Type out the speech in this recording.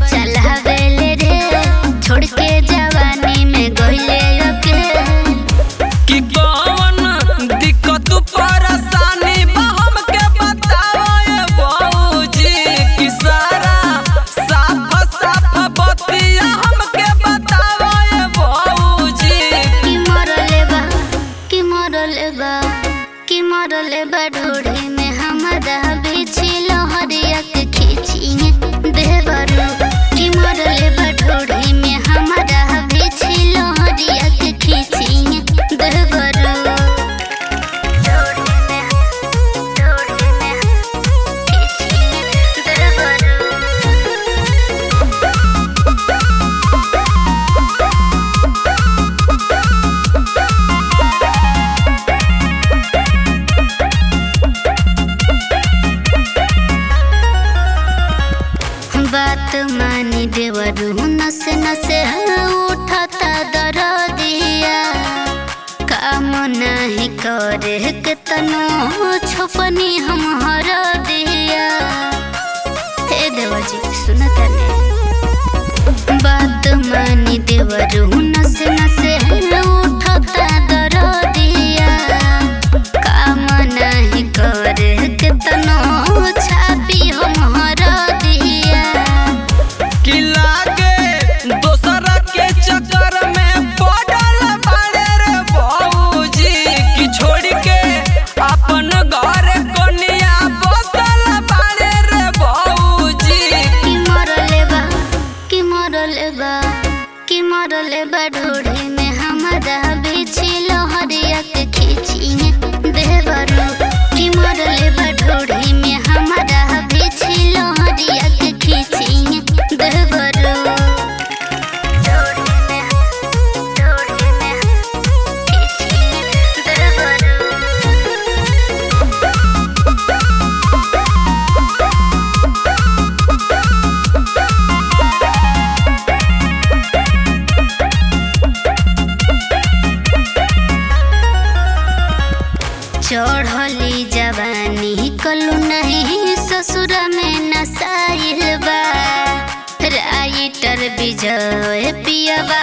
चलावेले रे छोड़ के जवानी में गइले के कि कौन दिक्कत परेशानी बा हमके बताओ ए बहूजी कि सारा साफ साफ बतिया हमके बताओ ए बहूजी कि मरले बा ढोढ़ी में हमारा बिछी लहरिया के खींची देवरू कि मरले बा ढोढ़ी में हमारा बिछी लहरिया के खींची देवरू ढोढ़ी में खींची देवरू बात मानी देवरू नसे नसे उठता दरदिया काम नहीं करे के तनो छपनी हम हर दिया हे देवजी सुनता ने बात मानी देवरू नसे नसे उठता दरदिया काम नहीं करे के तनो छापी हम हर कि लागे दोसरा के चक्कर में पड़ल बाड़े रे बहूजी कि छोड़ के अपन घर कोनिया बसल बाड़े रे बहूजी कि मरले बा ढोढ़ी में हमारा बिछी लहरिया के खींची देवरू कि मरले बा ढोढ़ी में हमारा बिछी लहरिया के खींची देवरू ढोढ़ी में खींची देवरू चढ़ली जवानी कलू नहीं ससुर में नसाइल बा राइटर विजय पियवा